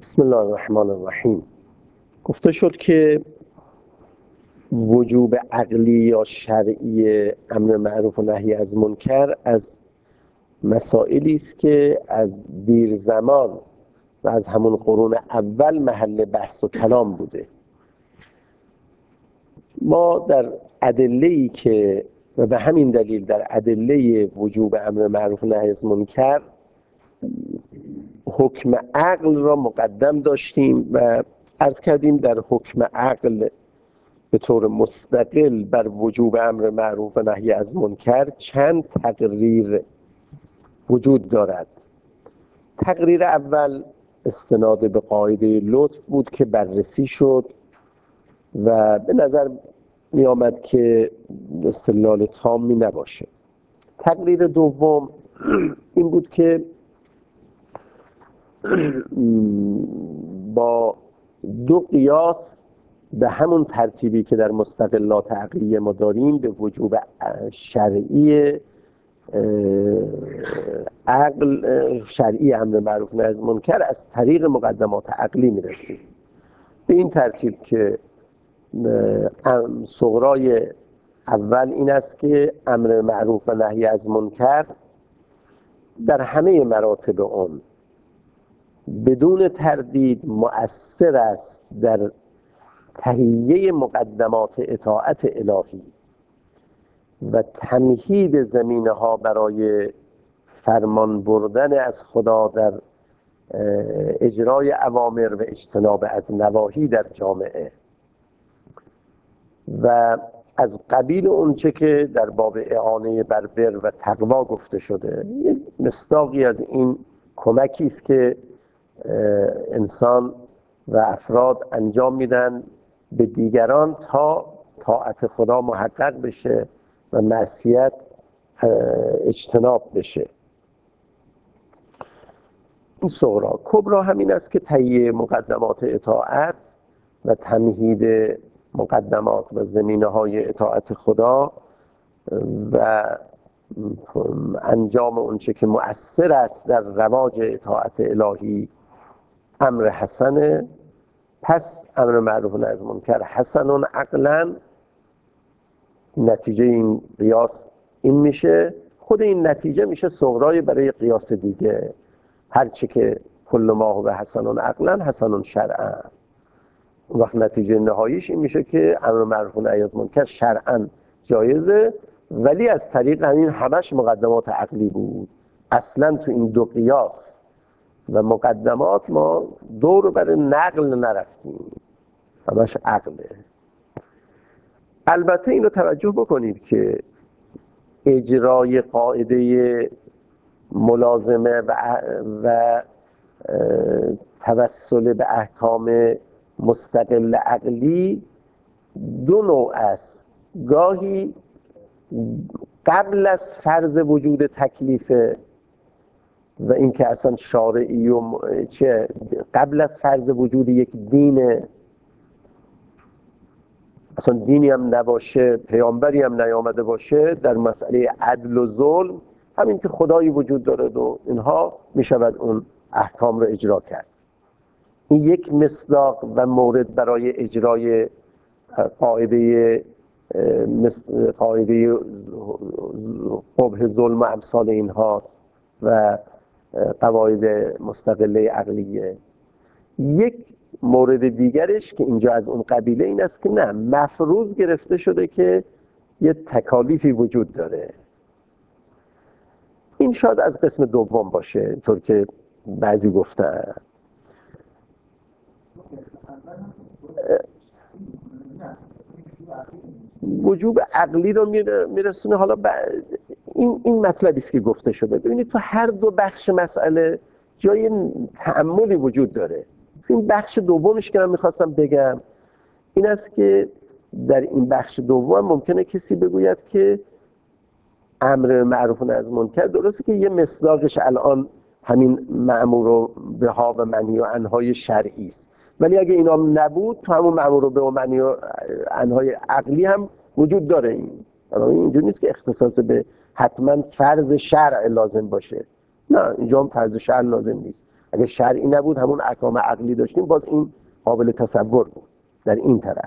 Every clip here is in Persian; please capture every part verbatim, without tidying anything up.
بسم الله الرحمن الرحیم. گفته شد که وجوب عقلی یا شرعی امر معروف و نهی از منکر از مسائلی است که از دیر زمان و از همون قرون اول محل بحث و کلام بوده. ما در ادله‌ای که و به همین دلیل در ادله وجوب امر معروف و نهی از منکر حکم عقل را مقدم داشتیم و عرض کردیم در حکم عقل به طور مستقل بر وجوب امر معروف و نهی از منکر چند تقریر وجود دارد. تقریر اول استناد به قاعده لطف بود که بررسی شد و به نظر می آمد که استدلال تامی نباشه. تقریر دوم این بود که با دو قیاس به همون ترتیبی که در مستقلات عقلیه ما داریم به وجوب شرعی عقل شرعی امر معروف و نهی از منکر از طریق مقدمات عقلی میرسیم. به این ترتیب که صغرای اول این است که امر معروف و نهی از منکر در همه مراتب اون بدون تردید مؤثر است در تهیه مقدمات اطاعت الهی و تمهید زمینه ها برای فرمان بردن از خدا در اجرای اوامر و اجتناب از نواهی در جامعه و از قبیل اونچه که در باب اعانه بر بر و تقوا گفته شده. مصداقی از این کمکی است که انسان و افراد انجام میدن به دیگران تا طاعت خدا محقق بشه و معصیت اجتناب بشه. این صغرا. کبرا همین است که تهیه مقدمات اطاعت و تمهید مقدمات و زمینه های اطاعت خدا و انجام اونچه که مؤثر است در رواج اطاعت الهی امر حسنه. پس امر معروف و نهی از منکر حسن عقلا. نتیجه این قیاس این میشه، خود این نتیجه میشه صغرای برای قیاس دیگه. هرچی که کل ما هو حسن عقلا حسن شرعا. اون وقت نتیجه نهاییش این میشه که امر معروف و نهی از منکر شرعا جایزه، ولی از طریق همین همش مقدمات عقلی بود. اصلا تو این دو قیاس و مقدمات ما دور بر نقل نرفتیم، همش عقله. البته اینو توجه بکنید که اجرای قاعده ملازمه و, و توسل به احکام مستقل عقلی دو نوع است. گاهی قبل از فرض وجود تکلیفه و این که اصلا شارعی و چه قبل از فرض وجود یک دینه، اصلا دینی هم نباشه، پیامبری هم نیامده باشه، در مسئله عدل و ظلم همین که خدایی وجود داره و اینها میشود اون احکام رو اجرا کرد. این یک مصداق و مورد برای اجرای قاعده قاعده قبح ظلم و امثال اینهاست و قواعد مستقله عقلیه. یک مورد دیگرش که اینجا از اون قبیله این است که نه، مفروض گرفته شده که یه تکالیفی وجود داره. این شاید از قسم دوم باشه طور که بعضی گفتن. وجوب عقلی رو میرسونه. حالا این این مطلبی است که گفته شده. ببینید تو هر دو بخش مسئله جای تأملی وجود داره. این بخش دومش که من میخواستم بگم این است که در این بخش دوم ممکنه کسی بگوید که امر معروف و نهی از منکر درسته که یه مصداقش الان همین مأمور به ها و منهی و عنهای شرعی است، ولی اگه اینا نبود تو همون مأمور به و منهی و عنهای عقلی هم وجود داره. این اینجوری نیست که اختصاص به حتما فرض شرع لازم باشه. نه، اینجا هم فرض شرع لازم نیست. اگه شرعی نبود همون احکام عقلی داشتیم باز این قابل تصور بود در این طرف.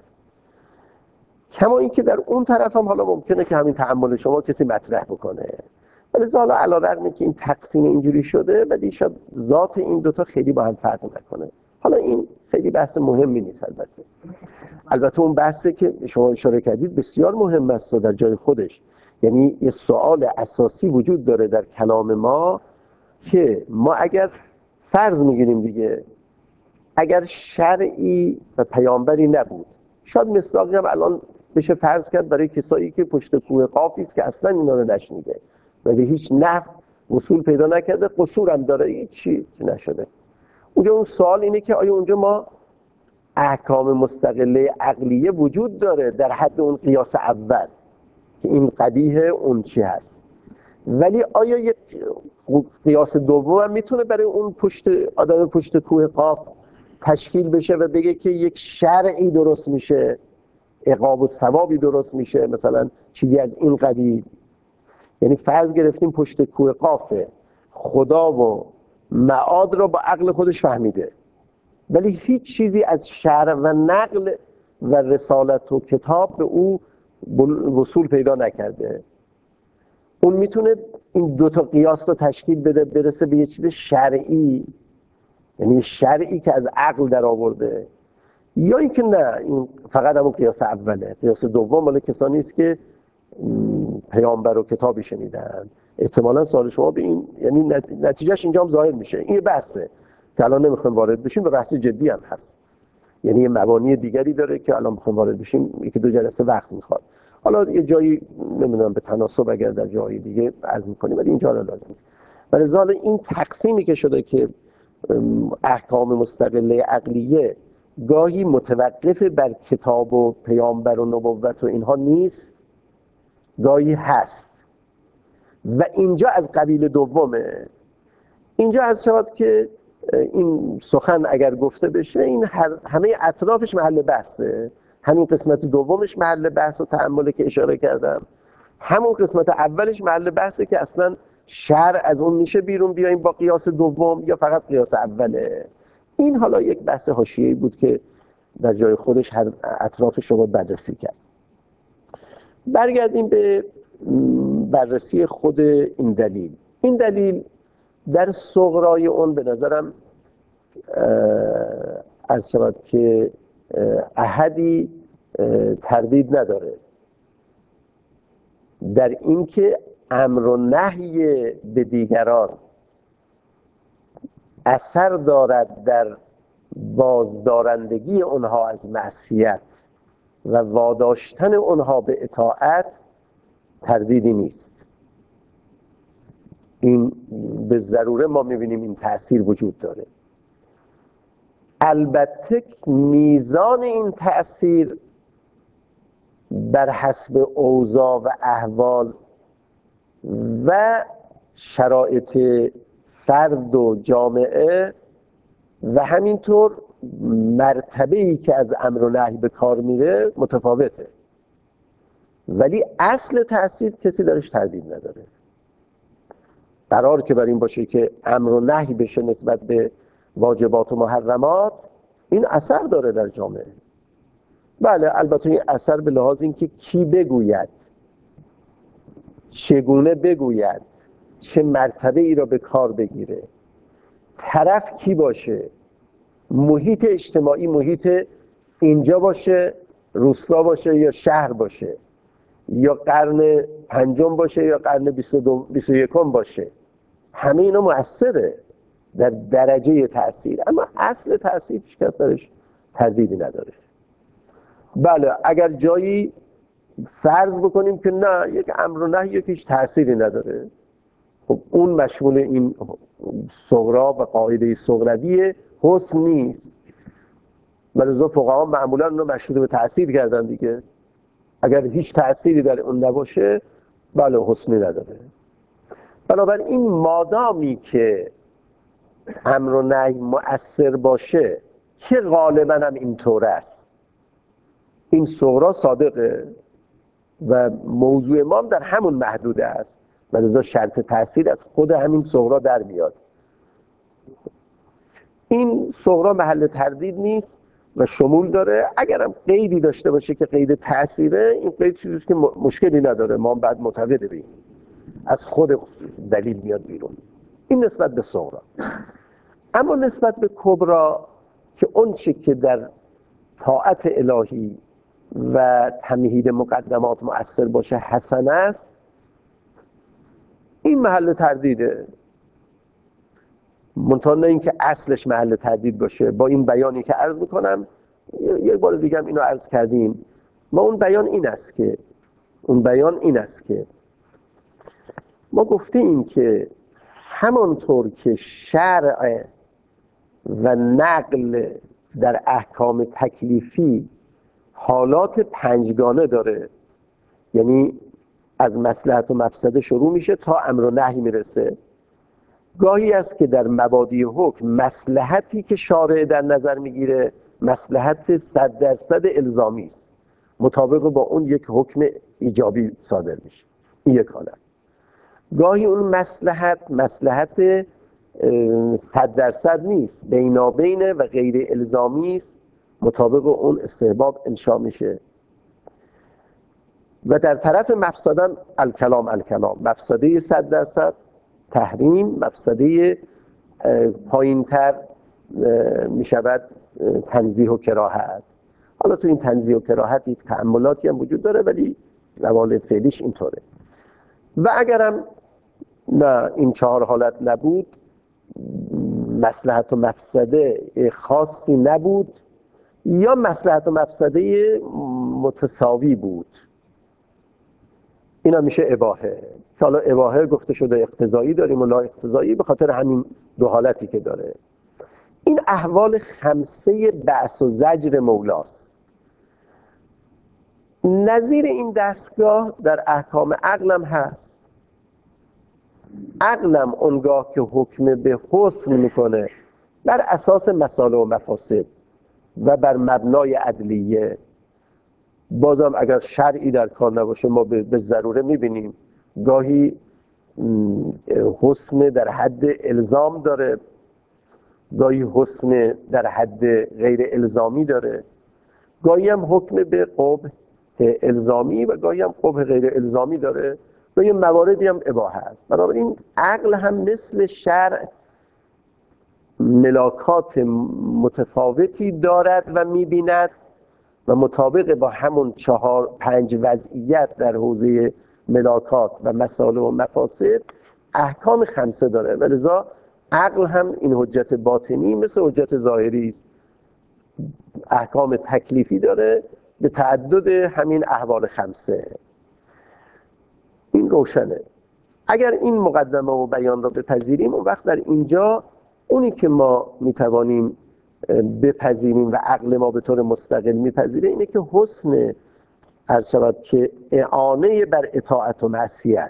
کما اینکه در اون طرف هم حالا ممکنه که همین تأمل شما کسی مطرح بکنه، ولی حالا علی‌رغم که این تقسیم اینجوری شده ولی شاید ذات این دوتا خیلی با هم فرق نکنه. حالا این خیلی بحث مهمی نیست. البته البته اون بحثی که شما اشاره کردید بسیار مهم است و در جای خودش، یعنی یه سوال اساسی وجود داره در کلام ما که ما اگر فرض میگیریم دیگه اگر شرعی و پیامبری نبود، شاید مصداقی هم الان بشه فرض کرد برای کسایی که پشت کوه قافی است که اصلا اینا رو نشنیده و به هیچ نحو وصول پیدا نکرده، قصور هم داره، هیچی نشده. اونجا اون سوال اینه که آیا اونجا ما احکام مستقله عقلیه وجود داره در حد اون قیاس اول که این قبیح اون چی هست، ولی آیا یک قیاس دوم هم میتونه برای اون پشت آدم پشت کوه قاف تشکیل بشه و بگه که یک شرعی درست میشه، عقاب و ثوابی درست میشه، مثلا چیزی از این قبیل؟ یعنی فرض گرفتیم پشت کوه قافه خدا و معاد را با عقل خودش فهمیده، ولی هیچ چیزی از شرع و نقل و رسالت و کتاب به او وصول پیدا نکرده. اون میتونه این دوتا قیاس رو تشکیل بده برسه به یه چیز شرعی، یعنی شرعی که از عقل در آورده، یا اینکه نه این فقط همون قیاس اوله. قیاس دوم مال کسانی است که پیامبر و کتابی شنیدن. احتمالاً سوال شما به این یعنی نتیجهش اینجا هم ظاهر میشه. این بحثه که الان نمیخوایم وارد بشیم، به بحث جدی هم هست، یعنی یه مبانی دیگری داره که الان میخوایم وارد بشیم، یکی دو جلسه وقت میخواد. حالا یه جایی نمیدونم به تناسب اگر در جایی دیگه عرض میکنیم، ولی اینجا لازم نیست. ولی ظاهر این تقسیمی که شده که احکام مستقله عقلیه گاهی متوقف بر کتاب و پیامبر و نبوت و اینها نیست، گاهی هست و اینجا از قبیل دومه. اینجا عرض شود که این سخن اگر گفته بشه این همه اطرافش محل بحثه، همین قسمت دومش محل بحث و تأمله که اشاره کردم، همون قسمت اولش محل بحثه که اصلا شرع از اون میشه بیرون بیایم با قیاس دوم یا فقط قیاس اوله. این حالا یک بحث حاشیه‌ای بود که در جای خودش هر اطرافش رو بررسی کرد. برگردیم به بررسی خود این دلیل. این دلیل در صغرای اون به نظرم عرض شود که احدی تردید نداره در اینکه امر و نهی به دیگران اثر دارد در بازدارندگی اونها از معصیت و واداشتن اونها به اطاعت تردیدی نیست. این به ضروره ما میبینیم این تأثیر وجود داره. البته میزان این تأثیر بر حسب اوضاع و احوال و شرایط فرد و جامعه و همینطور مرتبه‌ای که از امر و نهی به کار میره متفاوته، ولی اصل تأثیر کسی درش تردید نداره. قرار که بر این باشه که امر و نهی بشه نسبت به واجبات و محرمات، این اثر داره در جامعه. بله البته این اثر به لحاظ این که کی بگوید، چگونه بگوید، چه مرتبه ای را به کار بگیره، طرف کی باشه، محیط اجتماعی محیط اینجا باشه، روستا باشه یا شهر باشه، یا قرن پنجم باشه یا قرن بیست و یکم باشه، همه اینا مؤثره در درجه تأثیر، اما اصل تأثیر هیچ کس درش تردیدی نداره. بله اگر جایی فرض بکنیم که نه یک امر و نهی که هیچ تأثیری نداره، خب اون مشمول این صغرا و قاعده صغروی حسن نیست. لذا فقها معمولا اون رو مشروط به تأثیر کردن دیگه. اگر هیچ تأثیری در اون نباشه بله حسنی نداره. بنابراین مادامی که امر و نهی مؤثر باشه که غالبا هم اینطور است، این صغرا صادقه و موضوع ما هم در همون محدوده است و لذا شرط تأثیر از خود همین صغرا در میاد. این صغرا محل تردید نیست و شمول داره. اگرم قیدی داشته باشه که قید تأثیره، این قید چیزیست که مشکلی نداره، ما بعد معتقد بیم از خود دلیل میاد بیرون. این نسبت به صغرا. اما نسبت به کبرا که اون چی که در طاعت الهی و تمهید مقدمات مؤثر باشه حسن است، این محل تردیده. منتها نه اینکه اصلش محل تردید باشه. با این بیانی که عرض میکنم، یک بار دیگه هم اینو عرض کردیم، ما اون بیان این است که اون بیان این است که ما گفتیم که همانطور که شرع و نقل در احکام تکلیفی حالات پنجگانه داره، یعنی از مصلحت و مفسده شروع میشه تا امر و نهی میرسه. گاهی است که در مبادی حکم مصلحتی که شارع در نظر میگیره مصلحت صد درصد الزامی است، مطابق با اون یک حکم ایجابی صادر میشه. این یک حالت. گاهی اون مصلحت مصلحت صد درصد نیست، بینابینه و غیر الزامی است، مطابق اون استحباب انشا میشه. و در طرف مفسده الکلام الکلام، مفسده صد درصد تحریم، مفسده پایین‌تر میشود تنزیه و کراهت. حالا تو این تنزیه و کراهت یک تأملاتی هم وجود داره، ولی روال فعلیش اینطوره. و اگرم نه این چهار حالت نبود، مصلحت و مفسده خاصی نبود، یا مصلحت و مفسده متساوی بود، اینا میشه اباحه. که حالا اباحه گفته شده اقتضایی داریم و لا اقتضایی، به خاطر همین دو حالتی که داره. این احوال خمسه بعث و زجر مولاست. نظیر این دستگاه در احکام عقلم هست. عقلم اونگاه که حکم به حسن میکنه بر اساس مصالح و مفاسد و بر مبنای عدلیه، بازم اگر شرعی در کار نباشه ما به ضروره میبینیم گاهی حسن در حد الزام داره، گاهی حسن در حد غیر الزامی داره، گاهی هم حکم به قبح الزامی و گاهی هم قبح غیر الزامی داره، گاهی مواردی هم اباحه هست. بنابراین عقل هم مثل شرع ملاکات متفاوتی دارد و میبیند و مطابق با همون چهار پنج وضعیت در حوزه ملاکات و مصالح و مفاسد احکام خمسه داره. ولذا عقل هم این حجت باطنی مثل حجت ظاهری است، احکام تکلیفی داره به تعدد همین احوال خمسه. این روشنه. اگر این مقدمه و بیان را بپذیریم، اون وقت در اینجا اونی که ما میتوانیم بپذیریم و عقل ما به طور مستقل میپذیره اینه که حسن عرض شود که اعانه بر اطاعت و معصیت،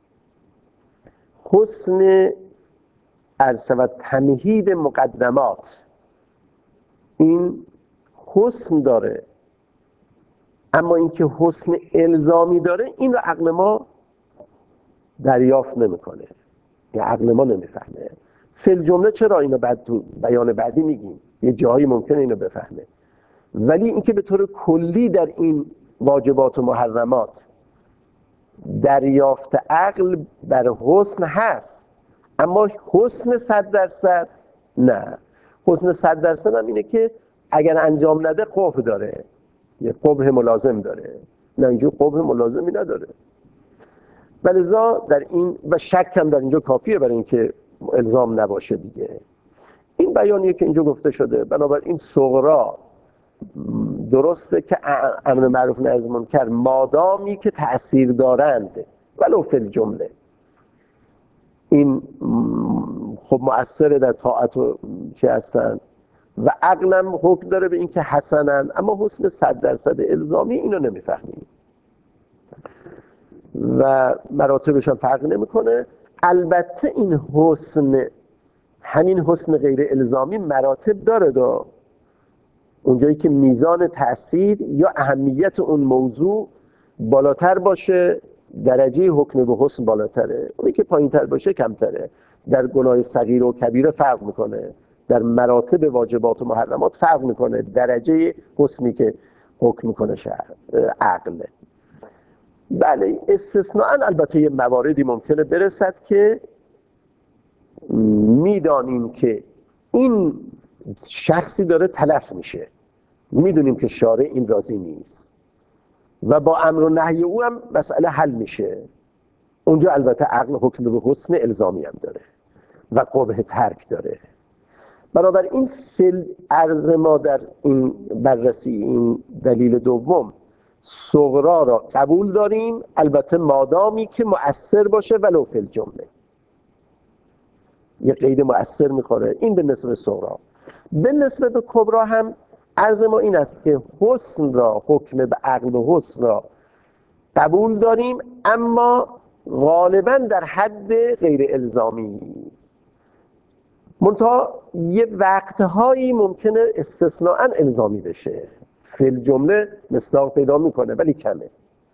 حسن عرض شود تمهید مقدمات، این حسن داره. اما اینکه حسن الزامی داره، این رو عقل ما دریافت نمیکنه یا عقل ما نمیفهمه. فی جمله چرا اینو بعد تو بیان بعدی میگیم، یه جایی ممکنه اینو بفهمه، ولی اینکه به طور کلی در این واجبات و محرمات دریافت عقل بر حسن هست، اما حسن صد درصد نه. حسن صد درصد هم اینه که اگر انجام نده قبح داره، یه قبح ملازم داره، نه اینجا قبح ملازمی نداره. ولذا در این و شک هم در اینجا کافیه برای اینکه الزام نباشه دیگه. این بیانیه که اینجا گفته شده. بنابراین صغرا درسته که امر معروف نهی از منکر مادامی که تأثیر دارند ولو فی الجمله، این خب مؤثره در طاعت و چه هستن و عقلم حکم داره به این که حسنن، اما حسن صد درصد الزامی اینو نمیفهمیم و مراتبش هم فرق نمیکنه. البته این حسن، همین حسن غیر الزامی مراتب داره، دا اونجایی که میزان تأثیر یا اهمیت اون موضوع بالاتر باشه درجه حکم به حسن بالاتره، اونی که پایین تر باشه کمتره. در گناه صغیر و کبیره فرق میکنه. در مراتب واجبات و محرمات فرق میکنه. درجه حسنی که حکم میکنه شرع عقل. بله استثناء البته یه مواردی ممکنه برسد که میدانیم که این شخصی داره تلف میشه، میدونیم که شارع این راضی نیست و با امر و نهی او هم مسئله حل میشه، اونجا البته عقل حکم به حسن الزامی هم داره و قبح ترک داره. بنابراین فل عرض ما در این بررسی این دلیل دوم صغرا را قبول داریم، البته مادامی که مؤثر باشه ولو فی الجمله، یه قید مؤثر میخوره. این به نسبت صغرا. به نسبت به کبرا هم عرض ما این است که حسن را، حکم به عقل و حسن را قبول داریم، اما غالبا در حد غیر الزامی است. منتها یه وقتهایی ممکنه استثناء الزامی بشه، فی الجمله مصداق پیدا میکنه ولی کمه.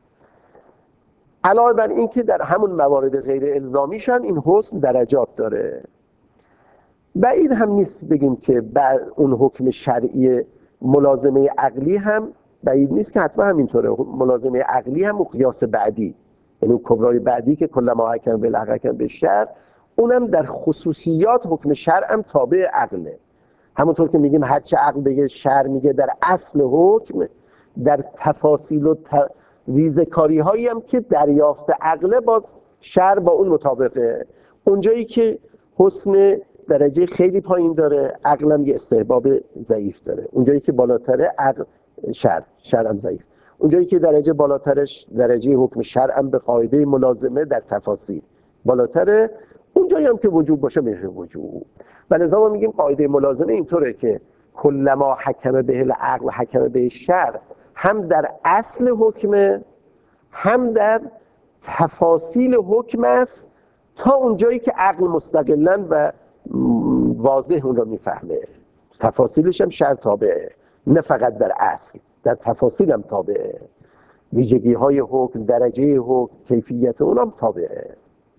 علاوه بر این که در همون موارد غیر الزامیش هم این حسن درجات داره. بعید هم نیست بگیم که بر اون حکم شرعی ملازمه عقلی هم بعید نیست که حتما همینطوره. ملازمه عقلی هم قیاس بعدی، یعنی کبرای بعدی که کل ما حکم بالعقل حکم بالشرع، اونم در خصوصیات حکم شرع هم تابع عقله. همونطور که میگیم هرچه عقل بگه شرع میگه در اصل حکم، در تفاصیل و ت... ریزکاری هایی هم که دریافت عقله باز شرع با اون مطابقه. اونجایی که حسن درجه خیلی پایین داره، عقلم یه استحباب ضعیف داره. اونجایی که بالاتره عقل شرع شرعم ضعیف. اونجایی که درجه بالاترش درجه حکم شرعم به قاعده ملازمه در تفاصیل بالاتره، اونجایی هم که وجوب باشه میشه وجوب. و لذا ما میگیم قاعده ملازمه اینطوره که کلما حکم به العقل و حکم به شرع، هم در اصل حکم هم در تفاصیل حکم است، تا اونجایی که عقل مستقلاً و واضح اون رو میفهمه. تفاصیلش هم شرع تابعه، نه فقط در اصل، در تفاصیل هم تابعه. ویژگی های حکم، درجه حکم، کیفیت اون هم تابعه.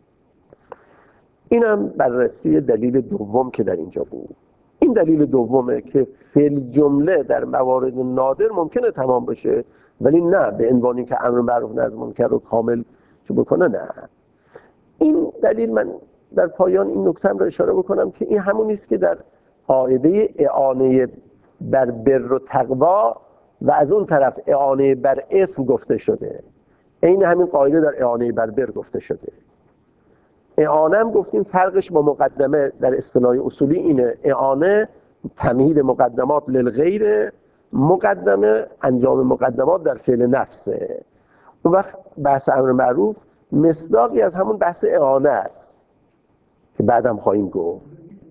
اینم بررسی دلیل دوم که در اینجا بود. این دلیل دومه که فی الجمله در موارد نادر ممکنه تمام بشه، ولی نه به عنوانی که امر معروف نهی از منکر رو کامل چه بکنه. نه این دلیل، من در پایان این نکته رو اشاره بکنم که این همون نیست که در قاعده اعانه بر بر و تقوا و از اون طرف اعانه بر اسم گفته شده. این همین قاعده در اعانه بر بر گفته شده. اعانه هم گفتیم فرقش با مقدمه در اصطلاح اصولی اینه. اعانه تمهید مقدمات للغیر، مقدمه انجام مقدمات در فعل نفسه. اون وقت بحث امر معروف مصداقی از همون بحث اعانه است که بعدم خواهیم گفت.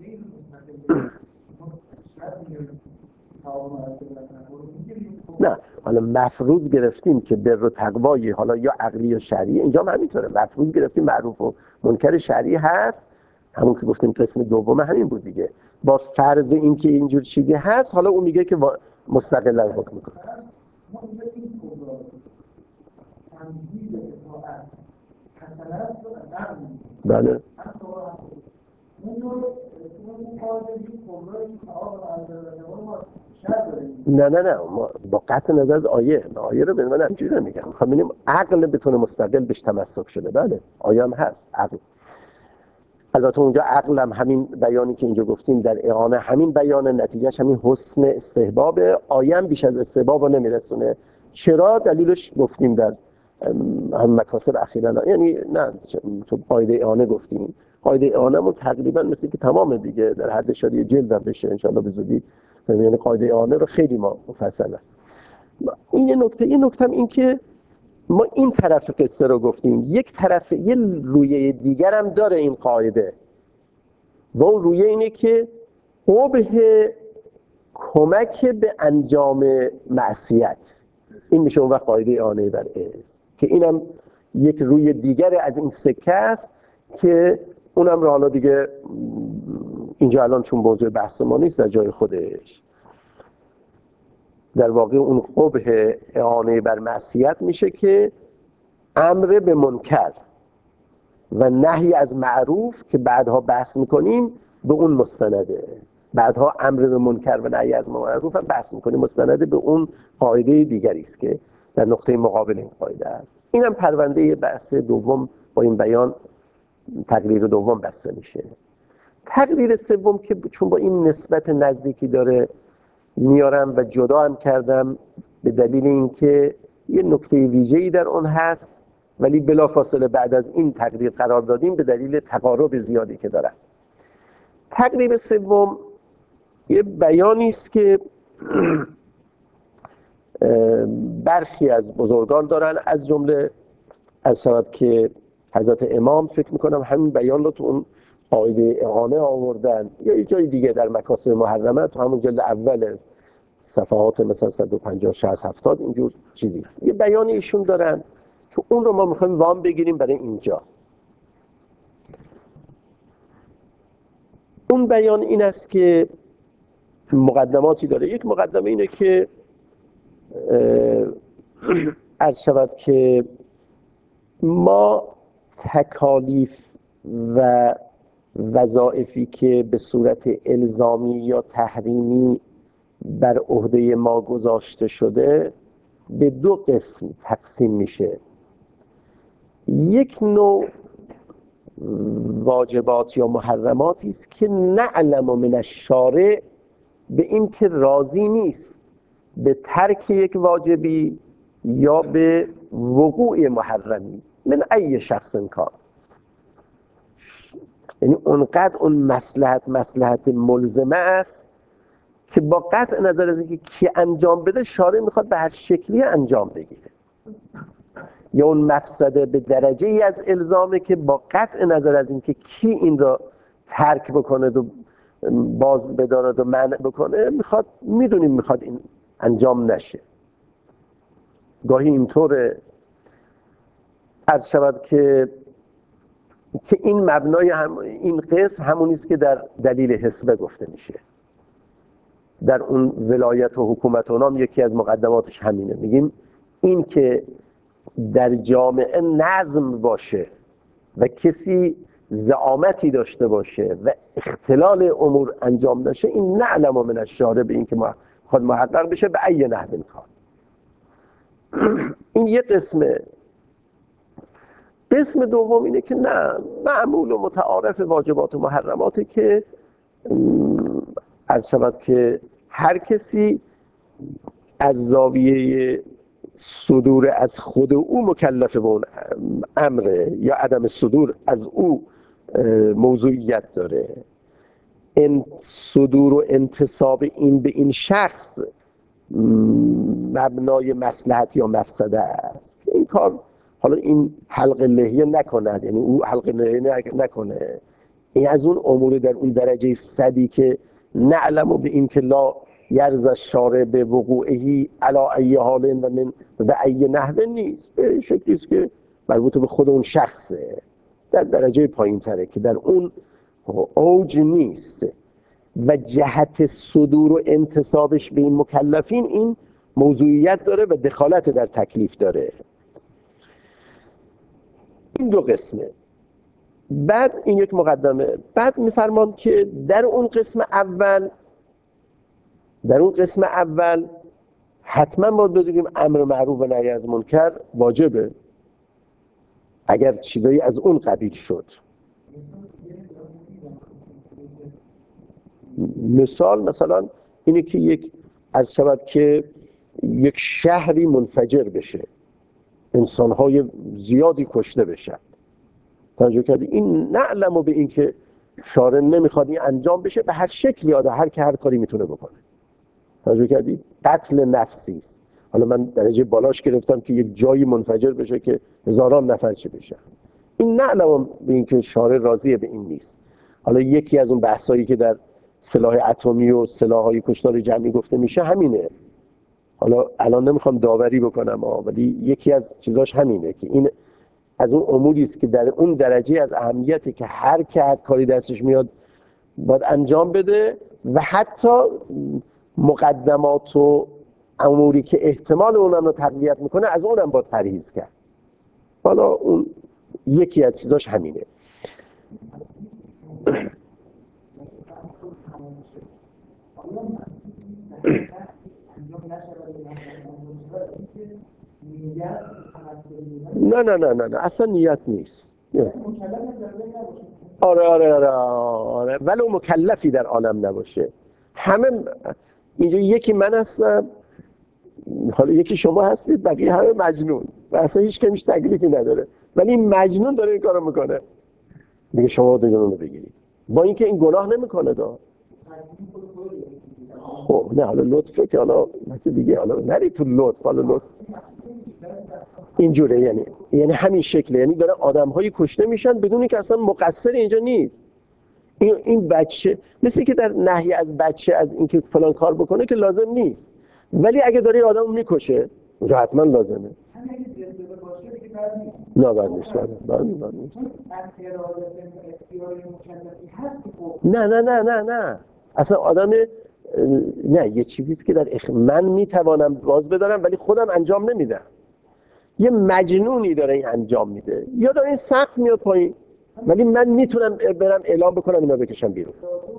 نه حالا مفروض گرفتیم که بر و تقوایی حالا یا عقلی یا شرعی، اینجا هم همینطوره. مفروض گرفتیم معروف و منکر شرعی هست، همون که گفتیم قسم دوم همین بود دیگه. با فرض این که اینجور چیزی هست، حالا اون میگه که مستقلا حکم میکنه. بله نه نه نه ما با قطع نظر از آیه آیه رو به من همجوری نمیگم. میخوام ببینیم عقل بتونه مستقل بهش تمسک شده. بله آیه هم هست عقل. البته اونجا عقل هم همین بیانی که اینجا گفتیم در اعانه همین بیان، نتیجهش همین حسن استحباب. آیه هم بیش از استحباب رو نمیرسونه. چرا؟ دلیلش گفتیم در هم مکاسب اخیرا، یعنی نه تو قاعده اعانه گفتیم. قاعده اعانه‌مون تقریبا مثل که تمامه دیگه، در حد شادی جلد هم بشه انشاءالله به زودی. یعنی قاعده اعانه رو خیلی ما مفصلا. این یه نکته. یه نکته هم این که ما این طرف قصه رو گفتیم، یک طرف یه رویه دیگر هم داره این قاعده، و اون رویه اینه که قبح کمک به انجام معصیت، این میشه اون وقت قاعده اعانه بر اسم، که اینم یک روی دیگر از این سکه است که اونم رو حالا دیگه اینجا الان چون موضوع بحث ما نیست در جای خودش. در واقع اون قبح اعانه بر معصیت میشه که امر به منکر و نهی از معروف که بعدها بحث میکنیم به اون مستنده. بعدها امر به منکر و نهی از معروف هم بحث میکنیم، مستند به اون قاعده دیگری است که در نقطه مقابل این قاعده است. اینم پرونده بحث دوم با این بیان تقریر دوم بسته میشه. تقریر سوم که چون با این نسبت نزدیکی داره میارم و جدا هم کردم به دلیل اینکه یه نکته ویژه‌ای در اون هست، ولی بلافاصله بعد از این تقریر قرار دادیم به دلیل تقارب زیادی که دارن. تقریر سوم یه بیانی است که برخی از بزرگان دارن، از جمله از شود که حضرت امام فکر میکنم همین بیان رو تو اون قاعده اعانه آوردن یا یه جای دیگه در مکاسب محرمه تو همون جلد اول صفحات مثلا صد و پنجاه شصت هفتاد اینجور چیزی است. یه بیانی ایشون دارن که اون رو ما میخوایم وام بگیریم برای اینجا. اون بیان این است که مقدماتی داره. یک مقدمه اینه که عرض شود که ما تکالیف و وظایفی که به صورت الزامی یا تحریمی بر عهده ما گذاشته شده به دو قسم تقسیم میشه. یک نوع واجبات یا محرماتی است که نعلم من الشارع به این که راضی نیست به ترک یک واجبی یا به وقوع محرمی من ای شخص کار، یعنی اونقدر اون مصلحت مصلحت ملزمه است که با قطع نظر از اینکه کی انجام بده شارع میخواد به هر شکلی انجام بگیره، یا اون مفسده به درجه ای از الزامه که با قطع نظر از اینکه کی این را ترک بکنه و باز بدارد و منع بکنه میخواد، میدونیم میخواد این انجام نشه. گاهی اینطوره عرض شود که که این مبنای هم این قسم همونی است که در دلیل حسبه گفته میشه. در اون ولایت و حکومت و نام یکی از مقدماتش همینه، میگیم این که در جامعه نظم باشه و کسی زعامتی داشته باشه و اختلال امور انجام نشه، این نعلم من الشارع به این که خود محقق بشه به ای نحو میخواد. این یه قسمه. قسم دوم اینه که نه، معمول و متعارف واجبات و محرماتی که عرض شود که هر کسی از زاویه صدور از خود او مکلف به اون امره یا عدم صدور از او موضوعیت داره. این صدور و انتصاب این به این شخص مبنای مصلحت یا مفسده است. این کار حالا این حلق لحیه نکند، یعنی او حلق لحیه نکنه، این از اون امور در اون درجه صدی که نعلم و به این که لا یرز الشارع به وقوعهی علا ای حال و من و ای نحوه نیست، به شکلی است که مربوط به خود اون شخصه، در درجه پایین تره که در اون اوج نیست و جهت صدور و انتصابش به این مکلفین این موضوعیت داره و دخالت در تکلیف داره. این دو قسمه. بعد این یک مقدمه. بعد میفرمان که در اون قسم اول در اون قسم اول حتما باید بدونیم امر معروف و نهی از منکر واجبه اگر چیزایی از اون قبیل شد. مثال مثلا اینه که یک عرض شود که یک شهری منفجر بشه، انسانهای زیادی کشته بشن، توجه کردی؟ این نعلم و به این که شارع نمیخواد این انجام بشه به هر شکلی آده، هر که هر کاری میتونه بکنه، توجه کردی؟ قتل نفسی است. حالا من درجه بالاش گرفتم که یک جایی منفجر بشه که هزاران نفر چه بشن، این نعلم به این که شارع راضیه به این نیست. حالا یکی از اون بحثایی که در سلاح اتمی و سلاح‌های کشتار جمعی گفته میشه همینه. حالا الان نمیخوام داوری بکنم آه، ولی یکی از چیزاش همینه که این از اون اموری است که در اون درجه از اهمیتی که هر که هر کاری دستش میاد باید انجام بده و حتی مقدمات و اموری که احتمال اونم رو تقویت میکنه از اونم باید پرهیز کرد. حالا اون یکی از چیزاش همینه. نه نه نه نه نه اصلا نیت نیست. آره آره آره آره ولو مکلفی در عالم نباشه. همه اینجا یکی من هستم، حالا یکی شما هستید، بقیه همه مجنون و اصلا هیچ کمیش تکلیفی نداره، ولی این مجنون داره این کارو میکنه، میگه شما دیگه اونو بگیرید، با اینکه این گناه نمیکنه دا. خب نه حالا لطفه که حالا مثل دیگه، حالا نری تو لطف، حالا لطف اینجوره، یعنی یعنی همین شکله، یعنی داره آدم‌هایی کشته میشن بدون اینکه اصلا مقصر اینجا نیست. این این بچه مثل که در نهی از بچه از اینکه فلان کار بکنه که لازم نیست، ولی اگه داره آدمو میکشه اونجا حتما لازمه. نه بد نیست، بد نیست. نه نه نه نه نه اصلا آدم نه، یه چیزیست که در اخ... من میتوانم باز بدارم ولی خودم انجام نمیدم. یه مجنونی داره این انجام میده، یا داره این سقف میاد پایین ولی من میتونم برم اعلام بکنم اینا بکشم بیرون.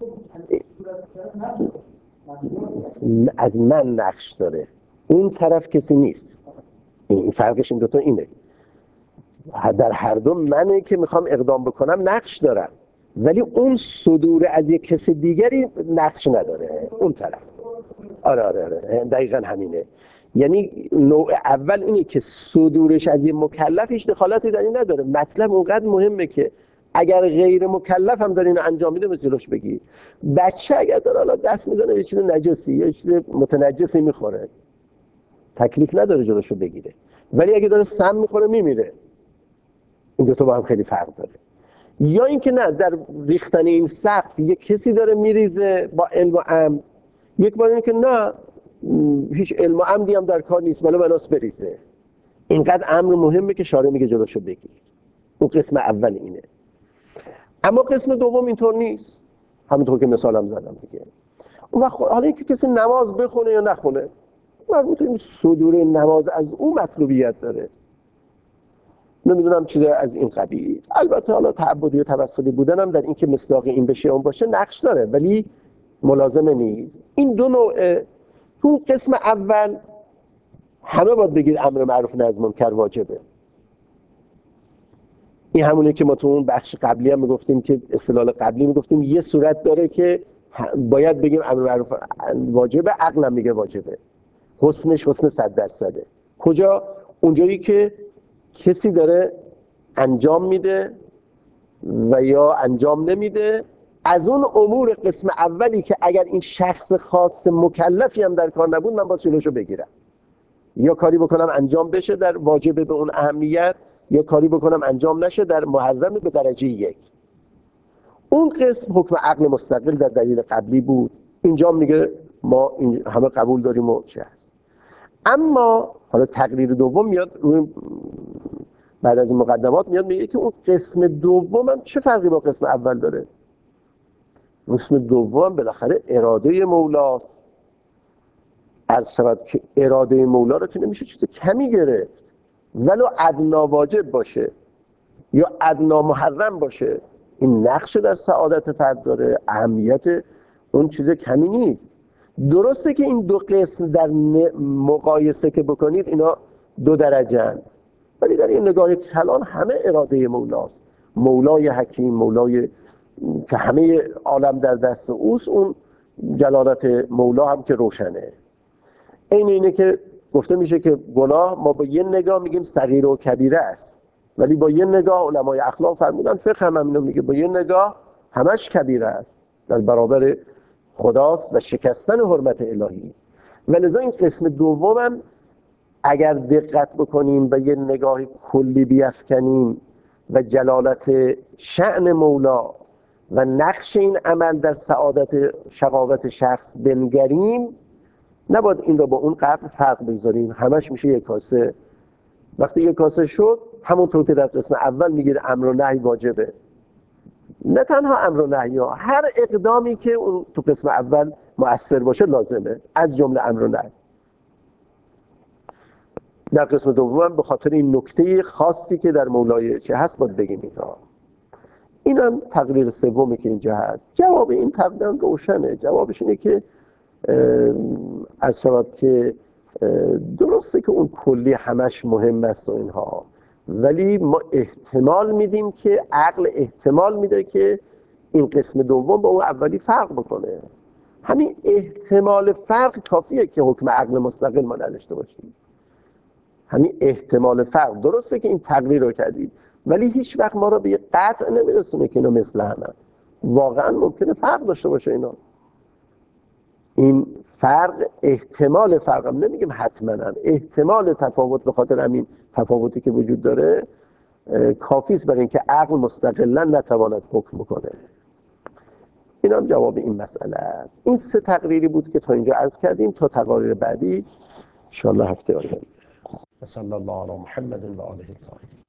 از من نقش داره، اون طرف کسی نیست. این فرقش این دوتا اینه. در هر دو منه که میخوام اقدام بکنم نقش دارم، ولی اون صدور از یک کسی دیگری نقش نداره، اون طرف. آره آره آره دقیقا همینه. یعنی نوع اول اینه که صدورش از یه مکلف هیچ دخالتی در این نداره. مطلب اونقدر مهمه که اگر غیر مکلف هم داره اینو انجام میده مثل جلوش بگیر. بچه اگر داره حالا دست میزنه یه چیز نجسی یا چیز متنجسی میخوره، تکلیف نداره جلوشو بگیره، ولی اگه داره سم میخوره میمیره. این دو تا با هم خیلی فرق داره. یا اینکه نه، در ریختن این سقف یک کسی داره میریزه با علم و امر، یک بار اینه که نه هیچ علم و عمدی هم در کار نیست ولی بناس بریزه. اینقدر امر مهمه که شارع میگه جلوشو بگیر. اون قسم اول اینه. اما قسم دوم اینطور نیست، همونطور که مثالم زدم دیگه. اون وقت حالا اینکه کسی نماز بخونه یا نخونه مربوط این صدور نماز از اون مطلوبیت داره، نمیدونم چیزی از این قبیل. البته حالا تعبدی و توسلی بودن هم در اینکه مصداق این بشه اون باشه نقش داره، ولی ملازمه نیست. این دو نوعه. تو قسم اول همه باید بگید امر معروف نهی از منکر واجبه. این همونه که ما تو اون بخش قبلی هم میگفتیم که استدلال قبلی میگفتیم یه صورت داره که باید بگیم امر معروف واجبه، عقلم میگه واجبه، حسنش حسن صد درصده. کجا؟ اونجایی که کسی داره انجام میده و یا انجام نمیده از اون امور قسم اولی که اگر این شخص خاص مکلفی هم در کار نبود من باید جلوشو بگیرم، یا کاری بکنم انجام بشه در واجبه به اون اهمیت، یا کاری بکنم انجام نشه در محرم به درجه یک. اون قسم حکم عقل مستقل در دلیل قبلی بود، اینجا میگه ما این همه قبول داریم و چه هست. اما حالا تقریر دوم میاد روی بعد از این مقدمات میاد میگه که اون قسم دوم هم چه فرقی با قسم اول داره. قسم دوم بالاخره اراده مولاست. عرض شود که اراده مولا رو که نمیشه چیز کمی گرفت، ولو ادنا واجب باشه یا ادنا محرم باشه، این نقش در سعادت فرد داره، اهمیت اون چیز کمی نیست. درسته که این دو قسم در مقایسه که بکنید اینا دو درجه هست، ولی در این نگاه کلان همه اراده مولاست. مولای حکیم، مولای که همه عالم در دست اوست، اون جلالت مولا هم که روشنه. این اینه که گفته میشه که گناه ما با یه نگاه میگیم صغیر و کبیره است، ولی با یه نگاه علمای اخلاق فرمودن، فقه هم اینو میگه، با یه نگاه همش کبیره است، در برابر خداست و شکستن حرمت الهی است. و لذا این قسم دومم اگر دقت بکنیم و یه نگاه کلی بیفکنیم و جلالت شأن مولا و نقش این عمل در سعادت شقاوت شخص بنگریم، نباید این رو با اون قبل فرق بگذاریم. همش میشه یک کاسه. وقتی یک کاسه شد همونطور که در قسم اول میگه امر و نهی واجبه، نه تنها امر و نهی ها، هر اقدامی که اون تو قسم اول مؤثر باشه لازمه، از جمله امر و نهی. در قسم دوم به خاطر این نکته خاصی که در مولای چه هست باید بگیم اینها. این هم تقریر سومی که اینجا هست. جواب این تقریر روشنه. جوابش اینه که از شود که درسته که اون کلی همش مهم است و اینها، ولی ما احتمال میدیم که عقل احتمال میده که این قسم دوم با اون اولی فرق بکنه. همین احتمال فرق کافیه که حکم عقل مستقل ما نداشته باشیم. همین احتمال فرق، درسته که این تقریر رو کردید، ولی هیچ وقت ما رو به یه قطع نمیرسونه که اینا مثل همه. واقعا ممکنه فرق داشته باشه اینا. این فرق احتمال فرق هم نمیگیم حتما هم. احتمال تفاوت به خاطر همین تفاوتی که وجود داره کافی است برای اینکه عقل مستقلا نتواند حکم کنه. این هم جواب این مسئله است. این سه تقریری بود که تا اینجا عرض کردیم. تا تقاریر بعدی ان شاء الله هفته آینده. صلی الله علی محمد و آله الطاهرین.